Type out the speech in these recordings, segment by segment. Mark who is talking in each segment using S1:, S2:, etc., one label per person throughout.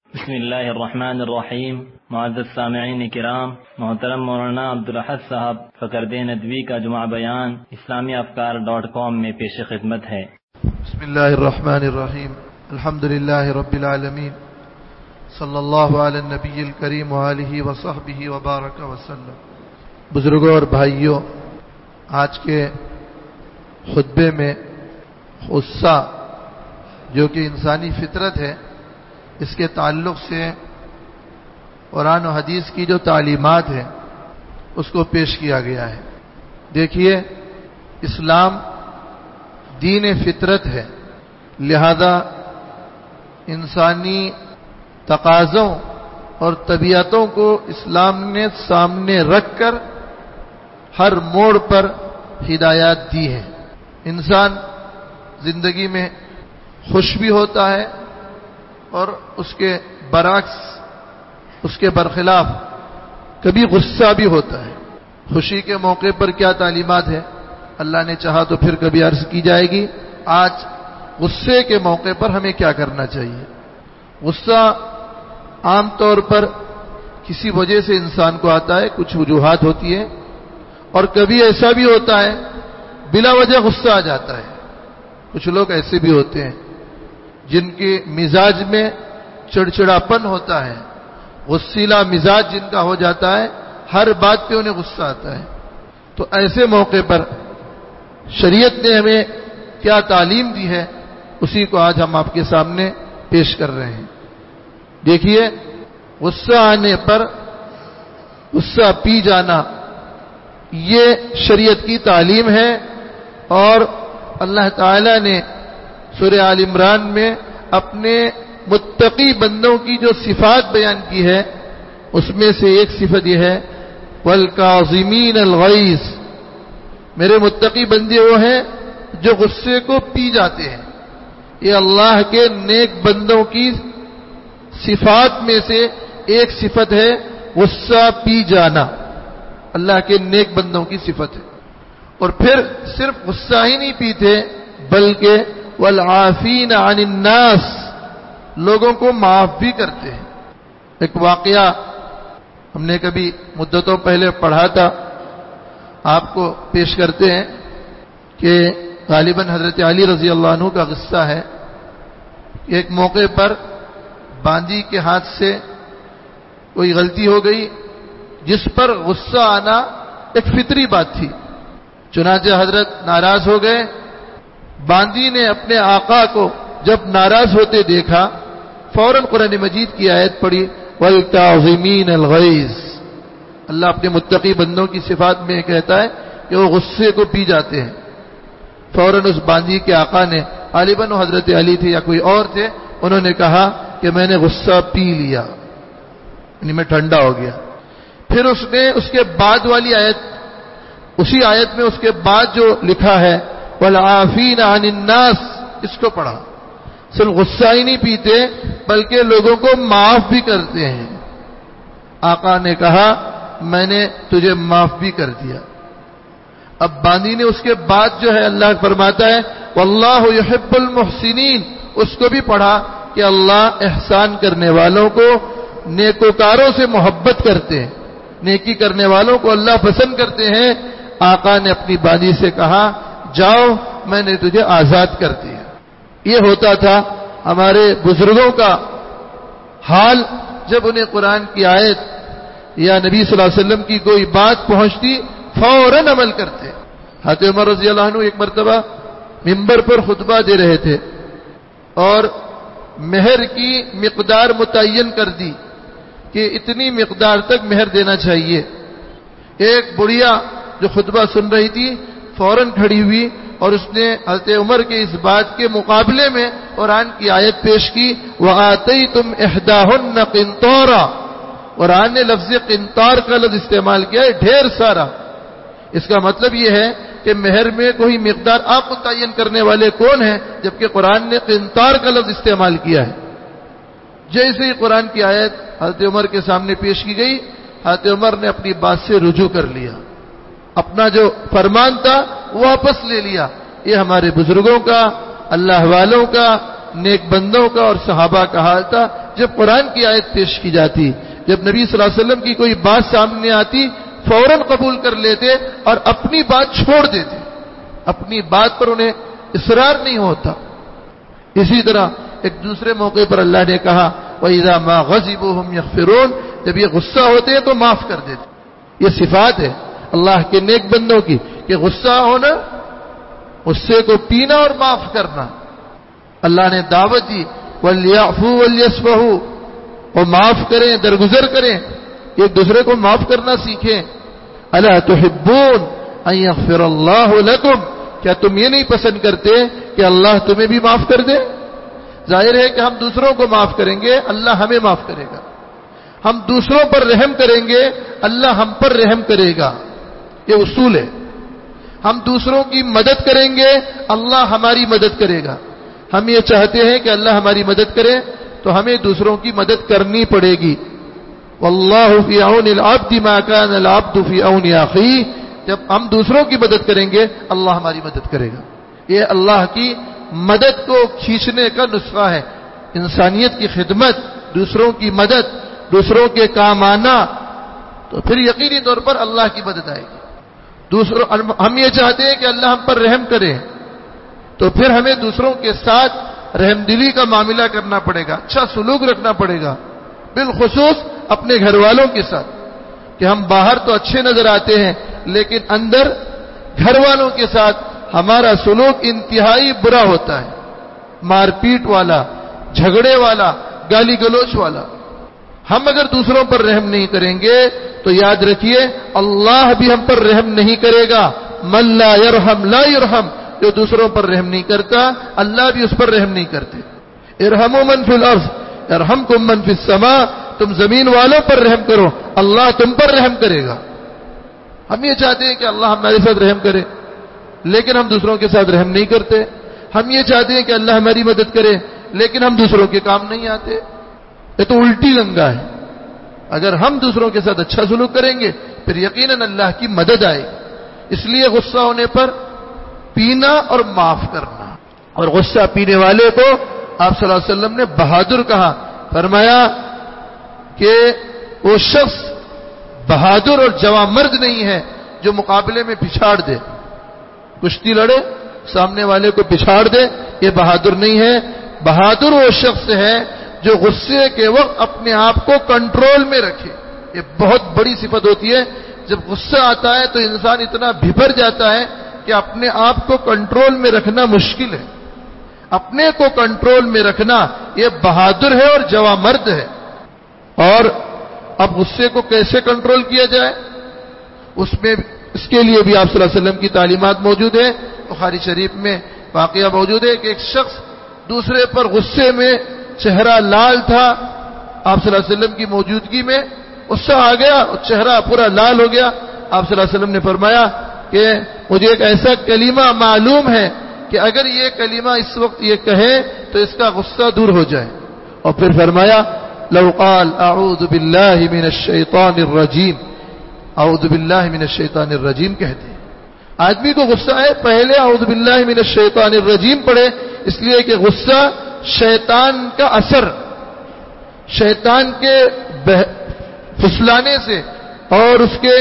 S1: بسم اللہ الرحمن الرحیم۔ معزز سامعین کرام، محترم مولانا عبدالاحد صاحب فقرد ندوی کا جمعہ بیان اسلامیافکار.com میں پیش خدمت ہے۔
S2: بسم اللہ الرحمن الرحیم، الحمد للہ رب العالمین، صلی اللہ علی النبی الکریم وآلہ وصحبہ وبارک وسلم۔ بزرگوں اور بھائیوں، آج کے خطبے میں غصہ جو کہ انسانی فطرت ہے، اس کے تعلق سے قرآن و حدیث کی جو تعلیمات ہیں اس کو پیش کیا گیا ہے۔ دیکھیے، اسلام دین فطرت ہے، لہذا انسانی تقاضوں اور طبیعتوں کو اسلام نے سامنے رکھ کر ہر موڑ پر ہدایات دی ہیں۔ انسان زندگی میں خوش بھی ہوتا ہے اور اس کے برعکس، اس کے برخلاف کبھی غصہ بھی ہوتا ہے۔ خوشی کے موقع پر کیا تعلیمات ہے، اللہ نے چاہا تو پھر کبھی عرض کی جائے گی۔ آج غصے کے موقع پر ہمیں کیا کرنا چاہیے۔ غصہ عام طور پر کسی وجہ سے انسان کو آتا ہے، کچھ وجوہات ہوتی ہے، اور کبھی ایسا بھی ہوتا ہے بلا وجہ غصہ آ جاتا ہے۔ کچھ لوگ ایسے بھی ہوتے ہیں جن کے مزاج میں چڑچڑاپن ہوتا ہے، غصیلا مزاج جن کا ہو جاتا ہے، ہر بات پہ انہیں غصہ آتا ہے۔ تو ایسے موقع پر شریعت نے ہمیں کیا تعلیم دی ہے، اسی کو آج ہم آپ کے سامنے پیش کر رہے ہیں۔ دیکھیے، غصہ آنے پر غصہ پی جانا یہ شریعت کی تعلیم ہے، اور اللہ تعالی نے سورہ آل عمران میں اپنے متقی بندوں کی جو صفات بیان کی ہے، اس میں سے ایک صفت یہ ہے وَالْكَاظِمِينَ الْغَيْظَ۔ میرے متقی بندے وہ ہیں جو غصے کو پی جاتے ہیں۔ یہ اللہ کے نیک بندوں کی صفات میں سے ایک صفت ہے، غصہ پی جانا اللہ کے نیک بندوں کی صفت ہے۔ اور پھر صرف غصہ ہی نہیں پیتے، بلکہ والعافین عن الناس، لوگوں کو معاف بھی کرتے ہیں۔ ایک واقعہ ہم نے کبھی مدتوں پہلے پڑھا تھا، آپ کو پیش کرتے ہیں کہ غالباً حضرت علی رضی اللہ عنہ کا قصہ ہے۔ ایک موقع پر باندی کے ہاتھ سے کوئی غلطی ہو گئی، جس پر غصہ آنا ایک فطری بات تھی۔ چنانچہ حضرت ناراض ہو گئے۔ باندی نے اپنے آقا کو جب ناراض ہوتے دیکھا، فوراً قرآن مجید کی آیت پڑھی وَالْكَاظِمِينَ الْغَيْظَ۔ اللہ اپنے متقی بندوں کی صفات میں کہتا ہے کہ وہ غصے کو پی جاتے ہیں۔ فوراً اس باندی کے آقا نے، غالباً وہ حضرت علی تھے یا کوئی اور تھے، انہوں نے کہا کہ میں نے غصہ پی لیا، یعنی میں ٹھنڈا ہو گیا۔ پھر اس نے اس کے بعد والی آیت، اسی آیت میں اس کے بعد جو لکھا ہے وَالْعَافِينَ عَنِ النَّاسِ، اس کو پڑھا۔ صرف غصہ ہی نہیں پیتے بلکہ لوگوں کو معاف بھی کرتے ہیں۔ آقا نے کہا میں نے تجھے معاف بھی کر دیا۔ اب باندی نے اس کے بعد جو ہے اللہ فرماتا ہے وَاللَّهُ يُحِبُّ الْمُحْسِنِينَ، اس کو بھی پڑھا کہ اللہ احسان کرنے والوں کو، نیکوکاروں سے محبت کرتے ہیں، نیکی کرنے والوں کو اللہ پسند کرتے ہیں۔ آقا نے اپنی باندی سے کہا جاؤ میں نے تجھے آزاد کر دیا۔ یہ ہوتا تھا ہمارے بزرگوں کا حال، جب انہیں قرآن کی آیت یا نبی صلی اللہ علیہ وسلم کی کوئی بات پہنچتی فوراً عمل کرتے۔ حضرت عمر رضی اللہ عنہ ایک مرتبہ ممبر پر خطبہ دے رہے تھے اور مہر کی مقدار متعین کر دی کہ اتنی مقدار تک مہر دینا چاہیے۔ ایک بڑھیا جو خطبہ سن رہی تھی فوراً کھڑی ہوئی اور اس نے حضرت عمر کے اس بات کے مقابلے میں قرآن کی آیت پیش کی وَآتَيْتُمْ إِحْدَاهُنَّ قِنْطَارًا۔ قرآن نے لفظ قنطار کا لفظ استعمال کیا ہے، ڈھیر سارا۔ اس کا مطلب یہ ہے کہ مہر میں کوئی مقدار آپ متعین کرنے والے کون ہیں، جبکہ قرآن نے قنطار کا لفظ استعمال کیا ہے۔ جیسے ہی قرآن کی آیت حضرت عمر کے سامنے پیش کی گئی، حضرت عمر نے اپنی بات سے رجوع کر لیا، اپنا جو فرمان تھا واپس لے لیا۔ یہ ہمارے بزرگوں کا، اللہ والوں کا، نیک بندوں کا اور صحابہ کا حال تھا۔ جب قرآن کی آیت پیش کی جاتی، جب نبی صلی اللہ علیہ وسلم کی کوئی بات سامنے آتی، فوراً قبول کر لیتے اور اپنی بات چھوڑ دیتے، اپنی بات پر انہیں اصرار نہیں ہوتا۔ اسی طرح ایک دوسرے موقع پر اللہ نے کہا وَإِذَا مَا غَضِبُوا هُمْ يَغْفِرُونَ، جب یہ غصہ ہوتے ہیں تو معاف کر دیتے۔ یہ صفات ہے اللہ کے نیک بندوں کی کہ غصہ ہونا، غصے کو پینا اور معاف کرنا۔ اللہ نے دعوت دی وَلْيَعْفُوا وَلْيَصْفَحُوا، اور معاف کریں، درگزر کریں، ایک دوسرے کو معاف کرنا سیکھیں۔ أَلَا تُحِبُّونَ أَن يَغْفِرَ اللَّهُ لَكُمْ، کیا تم یہ نہیں پسند کرتے کہ اللہ تمہیں بھی معاف کر دے؟ ظاہر ہے کہ ہم دوسروں کو معاف کریں گے، اللہ ہمیں معاف کرے گا۔ ہم دوسروں پر رحم کریں گے، اللہ ہم پر رحم کرے گا۔ یہ اصول ہے۔ ہم دوسروں کی مدد کریں گے، اللہ ہماری مدد کرے گا۔ ہم یہ چاہتے ہیں کہ اللہ ہماری مدد کرے تو ہمیں دوسروں کی مدد کرنی پڑے گی۔ واللہ فی عون العبد ما کان العبد فی عون اخیہ، جب ہم دوسروں کی مدد کریں گے اللہ ہماری مدد کرے گا۔ یہ اللہ کی مدد کو کھینچنے کا نسخہ ہے، انسانیت کی خدمت، دوسروں کی مدد، دوسروں کے کام آنا، تو پھر یقینی طور پر اللہ کی مدد آئے گی۔ ہم یہ چاہتے ہیں کہ اللہ ہم پر رحم کرے، تو پھر ہمیں دوسروں کے ساتھ رحم دلی کا معاملہ کرنا پڑے گا، اچھا سلوک رکھنا پڑے گا، بالخصوص اپنے گھر والوں کے ساتھ، کہ ہم باہر تو اچھے نظر آتے ہیں لیکن اندر گھر والوں کے ساتھ ہمارا سلوک انتہائی برا ہوتا ہے، مار پیٹ والا، جھگڑے والا، گالی گلوچ والا۔ ہم اگر دوسروں پر رحم نہیں کریں گے تو یاد رکھیے اللہ بھی ہم پر رحم نہیں کرے گا۔ من لا یرحم لا یرحم، جو دوسروں پر رحم نہیں کرتا اللہ بھی اس پر رحم نہیں کرتے۔ ارحموا من فی الارض یرحمکم من فی السماء، تم زمین والوں پر رحم کرو اللہ تم پر رحم کرے گا۔ ہم یہ چاہتے ہیں کہ اللہ ہمارے ساتھ رحم کرے لیکن ہم دوسروں کے ساتھ رحم نہیں کرتے۔ ہم یہ چاہتے ہیں کہ اللہ ہماری مدد کرے لیکن ہم دوسروں کے کام نہیں آتے۔ یہ تو الٹی گنگا ہے۔ اگر ہم دوسروں کے ساتھ اچھا سلوک کریں گے پھر یقیناً اللہ کی مدد آئے گی۔ اس لیے غصہ ہونے پر پینا اور معاف کرنا، اور غصہ پینے والے کو آپ صلی اللہ علیہ وسلم نے بہادر کہا، فرمایا کہ وہ شخص بہادر اور جواں مرد نہیں ہے جو مقابلے میں پچھاڑ دے، کشتی لڑے سامنے والے کو پچھاڑ دے، یہ بہادر نہیں ہے۔ بہادر وہ شخص ہے جو غصے کے وقت اپنے آپ کو کنٹرول میں رکھے۔ یہ بہت بڑی صفت ہوتی ہے۔ جب غصہ آتا ہے تو انسان اتنا بھبر جاتا ہے کہ اپنے آپ کو کنٹرول میں رکھنا مشکل ہے۔ اپنے کو کنٹرول میں رکھنا یہ بہادر ہے اور جواں مرد ہے۔ اور اب غصے کو کیسے کنٹرول کیا جائے، اس کے لیے بھی آپ صلی اللہ علیہ وسلم کی تعلیمات موجود ہیں۔ بخاری شریف میں واقعہ موجود ہے کہ ایک شخص دوسرے پر غصے میں، چہرہ لال تھا، آپ صلی اللہ علیہ وسلم کی موجودگی میں غصہ آ گیا اور چہرہ پورا لال ہو گیا۔ آپ صلی اللہ علیہ وسلم نے فرمایا کہ مجھے ایک ایسا کلمہ معلوم ہے کہ اگر یہ کلمہ اس وقت یہ کہے تو اس کا غصہ دور ہو جائے، اور پھر فرمایا لو قال اعوذ باللہ من الشیطان الرجیم، اعوذ باللہ من الشیطان الرجیم کہتے ہیں۔ آدمی کو غصہ ہے پہلے اعوذ باللہ من الشیطان الرجیم پڑھے، اس لیے کہ غصہ شیطان کا اثر، شیطان کے پھسلانے سے اور اس کے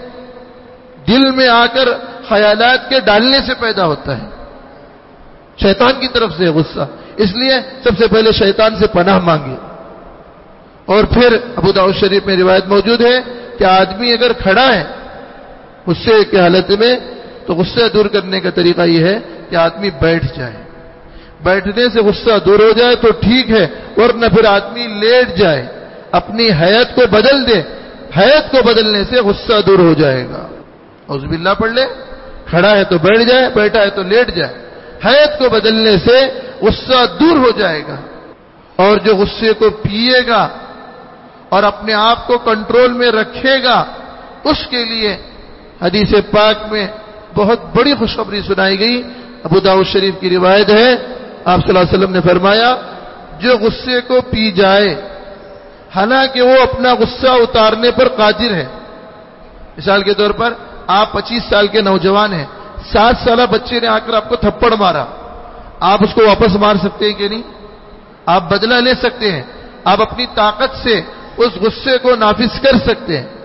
S2: دل میں آ کر خیالات کے ڈالنے سے پیدا ہوتا ہے، شیطان کی طرف سے غصہ۔ اس لیے سب سے پہلے شیطان سے پناہ مانگے۔ اور پھر ابو داؤد شریف میں روایت موجود ہے کہ آدمی اگر کھڑا ہے غصے کی حالت میں تو غصہ دور کرنے کا طریقہ یہ ہے کہ آدمی بیٹھ جائے، بیٹھنے سے غصہ دور ہو جائے تو ٹھیک ہے، ورنہ پھر آدمی لیٹ جائے، اپنی حیت کو بدل دے، حیت کو بدلنے سے غصہ دور ہو جائے گا۔ اعوذ باللہ پڑھ لے، کھڑا ہے تو بیٹھ جائے، بیٹھا ہے تو لیٹ جائے، حیت کو بدلنے سے غصہ دور ہو جائے گا۔ اور جو غصے کو پیے گا اور اپنے آپ کو کنٹرول میں رکھے گا اس کے لیے حدیث پاک میں بہت بڑی خوشخبری سنائی گئی۔ ابو داؤد شریف کی روایت ہے، آپ صلی اللہ علیہ وسلم نے فرمایا جو غصے کو پی جائے حالانکہ وہ اپنا غصہ اتارنے پر قادر ہے۔ مثال کے طور پر آپ 25 سال کے نوجوان ہیں، 7 سالہ بچے نے آ کر آپ کو تھپڑ مارا، آپ اس کو واپس مار سکتے ہیں کہ نہیں؟ آپ بدلہ لے سکتے ہیں، آپ اپنی طاقت سے اس غصے کو نافذ کر سکتے ہیں.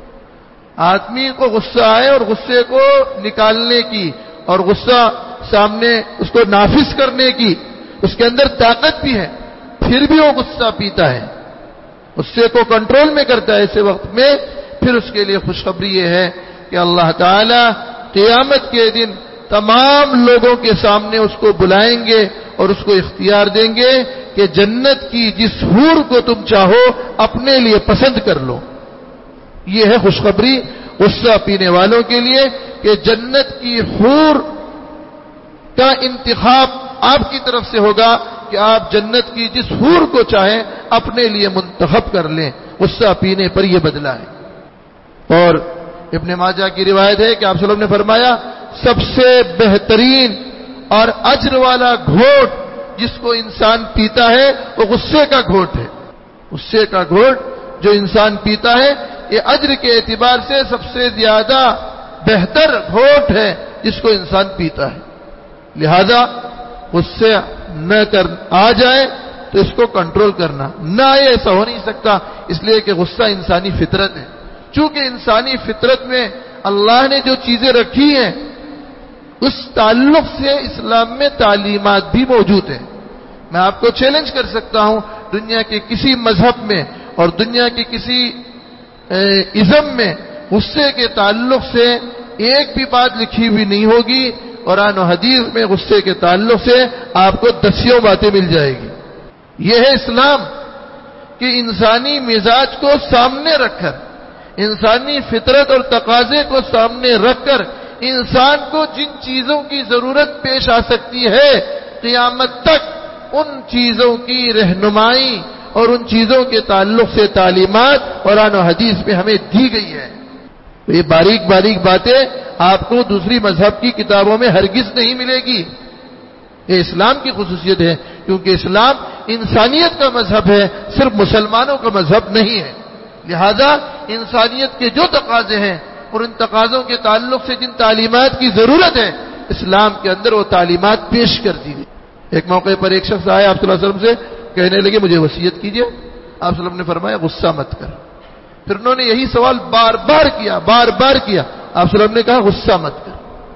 S2: آدمی کو غصہ آئے اور غصے کو نکالنے کی اور غصہ سامنے اس کو نافذ کرنے کی اس کے اندر طاقت بھی ہے، پھر بھی وہ غصہ پیتا ہے، غصے کو کنٹرول میں کرتا ہے ایسے وقت میں، پھر اس کے لیے خوشخبری یہ ہے کہ اللہ تعالی قیامت کے دن تمام لوگوں کے سامنے اس کو بلائیں گے اور اس کو اختیار دیں گے کہ جنت کی جس حور کو تم چاہو اپنے لیے پسند کر لو. یہ ہے خوشخبری غصہ پینے والوں کے لیے کہ جنت کی حور کا انتخاب آپ کی طرف سے ہوگا کہ آپ جنت کی جس حور کو چاہیں اپنے لیے منتخب کر لیں. غصہ پینے پر یہ بدلہ ہے. اور ابن ماجہ کی روایت ہے کہ آپ صلی اللہ علیہ وسلم نے فرمایا سب سے بہترین اور اجر والا گھونٹ جس کو انسان پیتا ہے وہ غصے کا گھونٹ ہے. غصے کا گھونٹ جو انسان پیتا ہے یہ اجر کے اعتبار سے سب سے زیادہ بہتر گھونٹ ہے جس کو انسان پیتا ہے. لہذا غصے نہ کر آ جائے تو اس کو کنٹرول کرنا نہ آئے ایسا ہو نہیں سکتا، اس لیے کہ غصہ انسانی فطرت ہے. چونکہ انسانی فطرت میں اللہ نے جو چیزیں رکھی ہیں اس تعلق سے اسلام میں تعلیمات بھی موجود ہیں. میں آپ کو چیلنج کر سکتا ہوں دنیا کے کسی مذہب میں اور دنیا کے کسی ازم میں غصے کے تعلق سے ایک بھی بات لکھی ہوئی نہیں ہوگی. قرآن و حدیث میں غصے کے تعلق سے آپ کو دسیوں باتیں مل جائے گی. یہ ہے اسلام کہ انسانی مزاج کو سامنے رکھ کر، انسانی فطرت اور تقاضے کو سامنے رکھ کر انسان کو جن چیزوں کی ضرورت پیش آ سکتی ہے قیامت تک ان چیزوں کی رہنمائی اور ان چیزوں کے تعلق سے تعلیمات قرآن و حدیث میں ہمیں دی گئی ہے. تو یہ باریک باریک باتیں آپ کو دوسری مذہب کی کتابوں میں ہرگز نہیں ملے گی. یہ اسلام کی خصوصیت ہے کیونکہ اسلام انسانیت کا مذہب ہے، صرف مسلمانوں کا مذہب نہیں ہے. لہذا انسانیت کے جو تقاضے ہیں اور ان تقاضوں کے تعلق سے جن تعلیمات کی ضرورت ہے اسلام کے اندر وہ تعلیمات پیش کر دی گئی. ایک موقع پر ایک شخص آیا آپ صلی اللہ علیہ وسلم سے کہنے لگے مجھے وصیت کیجئے. آپ صلی اللہ علیہ وسلم نے فرمایا غصہ مت کر. پھر انہوں نے یہی سوال بار بار کیا. آپ صلی اللہ علیہ وسلم نے کہا غصہ مت کر.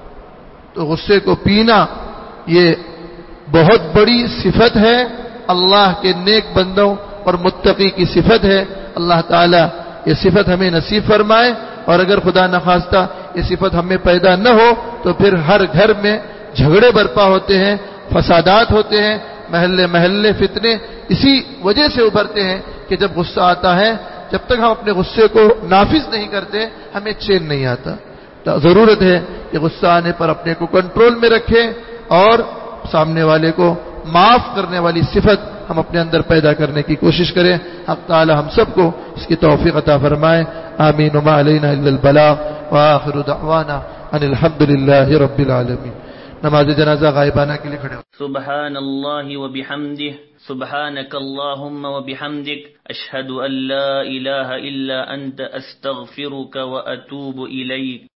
S2: تو غصے کو پینا یہ بہت بڑی صفت ہے اللہ کے نیک بندوں اور متقی کی صفت ہے. اللہ تعالیٰ یہ صفت ہمیں نصیب فرمائے، اور اگر خدا نخواستہ یہ صفت ہمیں پیدا نہ ہو تو پھر ہر گھر میں جھگڑے برپا ہوتے ہیں، فسادات ہوتے ہیں، محلے محلے فتنے اسی وجہ سے ابھرتے ہیں کہ جب غصہ آتا ہے جب تک ہم اپنے غصے کو نافذ نہیں کرتے ہمیں چین نہیں آتا. ضرورت ہے کہ غصہ آنے پر اپنے کو کنٹرول میں رکھیں اور سامنے والے کو معاف کرنے والی صفت ہم اپنے اندر پیدا کرنے کی کوشش کریں. حق تعالی ہم سب کو اس کی توفیق عطا فرمائے. آمین. وما علینا الا البلاغ وآخر دعوانا ان الحمد للہ رب العالمین. نماز جنازہ غائبانہ کے لیے کھڑے ہو.
S3: سبحان اللہ وبحمدہ سبحانک اللہم وبحمدک اشہد ان لا الہ الا انت استغفرک واتوب الیک.